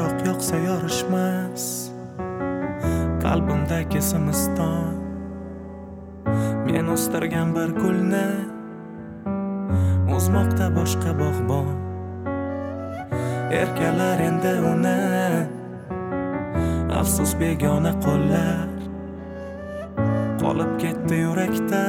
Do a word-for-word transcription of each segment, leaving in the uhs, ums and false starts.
biroq yoqsa yorishmas qalbimdagi zimiston. Men o'stirgan bir gulni o'zmoqda boshqa bog'bon. Erkalar endi uni, afsus begona qo'llar. Qolib ketdi yurakda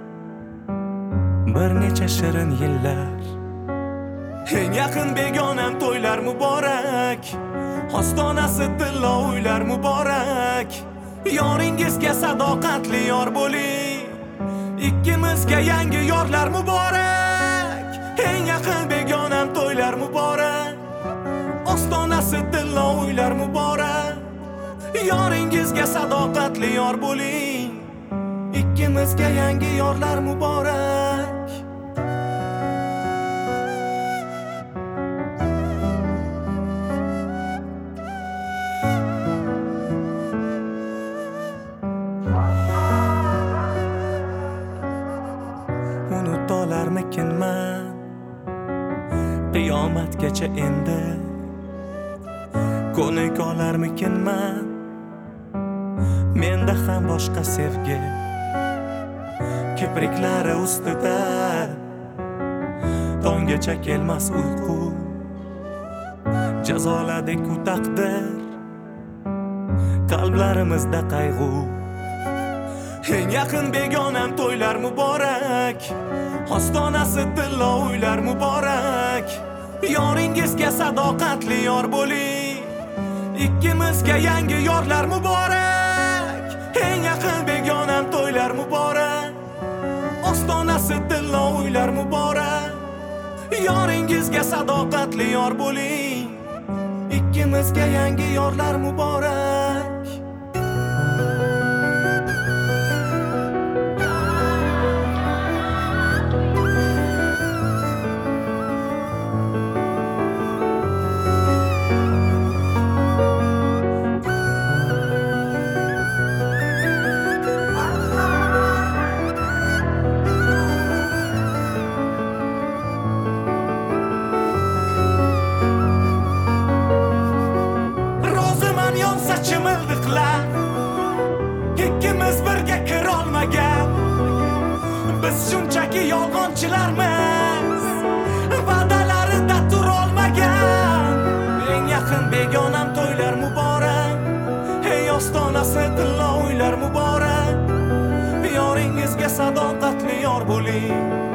bir necha shirin yillar. Eng yaqin begonam to'ylar muborak, ostonasi tillo uylar muborak. Yoringizga sadoqatli yor bo'ling, ikkimizga yangi yorlar muborak. Eng yaqin begonam to'ylar muborak, ostonasi tillo uylar muborak. Yoringizga sadoqatli yor bo'ling, ikkimizga yangi yorlar muborak. Unutolarmikinman qiyomatgacha endi, ko'nik olarmikinman menda ham boshqa sevgi. Kipriklari ustida tonggacha kelmas uyqu. Jazoladi-ku taqdir qalblarimizda qayg'u. Eng yaqin begonam to'ylar muborak, ostonasi tillo uylar muborak. Yoringizga sadoqatli yor bo'ling, ikkimizga yangi yorlar muborak. Eng yaqin begonam to'ylar muborak, ostonasi tillo uylar muborak. Yoringizga sadoqatli yor bo'ling, ikkimizga yangi yorlar muborak. Chimildiqlar ikkimiz birga kirolmagan, biz shunchaki yolg'onchilarmiz, va'dalarida turolmagan. Eng yaqin begonam to'ylar muborak, ey ostonasi tillo uylar muborak. Yoringizga sadoqatli yor bo'ling,